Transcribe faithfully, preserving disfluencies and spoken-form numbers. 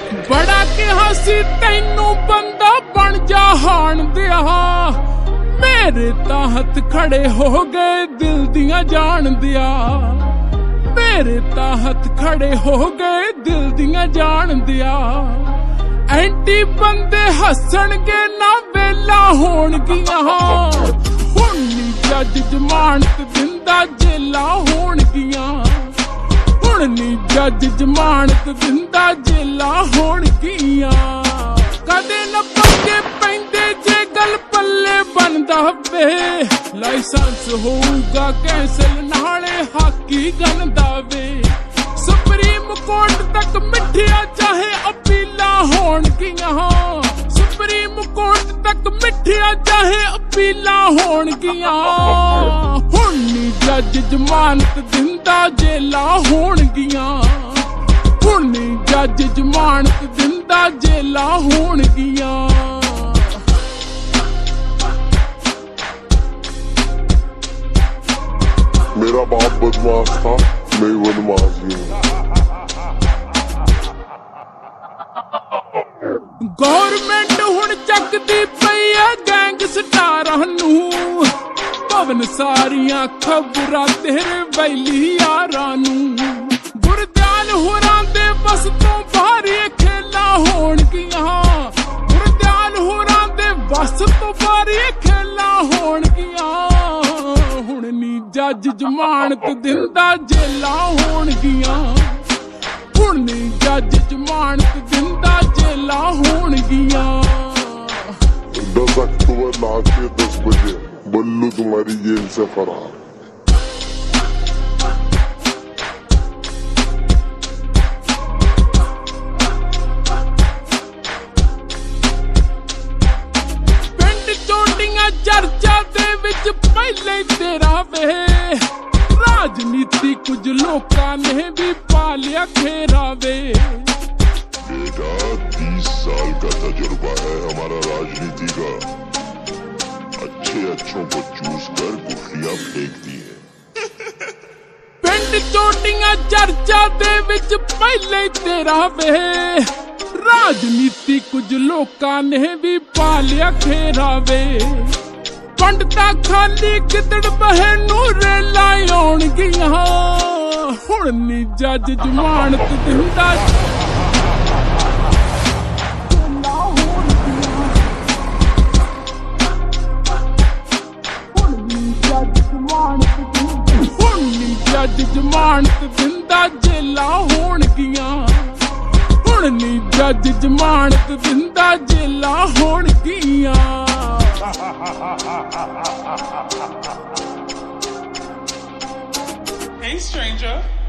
बड़ा किहा सी तैनू बंदा बन जा हाण दिया, मेरे ताहत खड़े हो गए दिल दियां जान दिया, मेरे ताहत खड़े हो गए दिल दियां जान दिया। एंटी बंदे हसणगे ना वेला होणगियां, हुण नी जज जमानत दिंदा जेला होणगियां, हुण नी जज जमानत दिंदा जेला होणगियां। कदे न पंगे पैंदे जे गल पल्ले बनदा वे, लाइसेंस होऊगा कैंसल नाले हाकी गनदा वे। सुप्रीम कोर्ट तक मिठिया चाहे अपीला होणगियां, सुप्रीम कोर्ट तक मिठिया चाहे अपीला होणगियां। हुण नी जज जमानत दिंदा जेला होणगियां, हुण नी जज जमानत दिंदा जेला होणगियां। मेरा बाप बदमाश था, मैं बदमाश ही हूँ। गौरमेंट हुण चकदी पई है गैंगस्टारां नूं, पवन सारियां खबरां तेरे बैली यारां नूं। गुरदयाल होरां दे बस तों बाहर खेला होणगियां, गुरदयाल होरां दे बस तों बाहर खेला होणगियां। हुण नी जज जमानत दिंदा जेला होणगियां, हुण नी जज जमानत दिंदा जेला होणगियां। दस अक्टूबर रात के दस बजे बल्लू तुम्हारी जेल से फरार। पिंड चोटियां चर्चा दे विच पहले तेरा वे, राजनीति कुछ लोकां ने भी पालिया खेरा वे। बेटा तीस साल का तजुर्बा है हमारा राजनीति का, अच्छे अच्छों को चूस कर गुठलियां फेंक दी है। पिंड चोटियां चर्चा दे विच पहले तेरा वे, राजनीति कुछ लोकां ने भी पालिया खेरा वे। पंडता खाली गिदड़ बहे नूं रेला आउणगियां, हुण नी जज जमानत दिंदा जज जमानत दिंदा जेला होणगियां, हुण नी जज जमानत दिंदा जेला होणगियां। Hey stranger.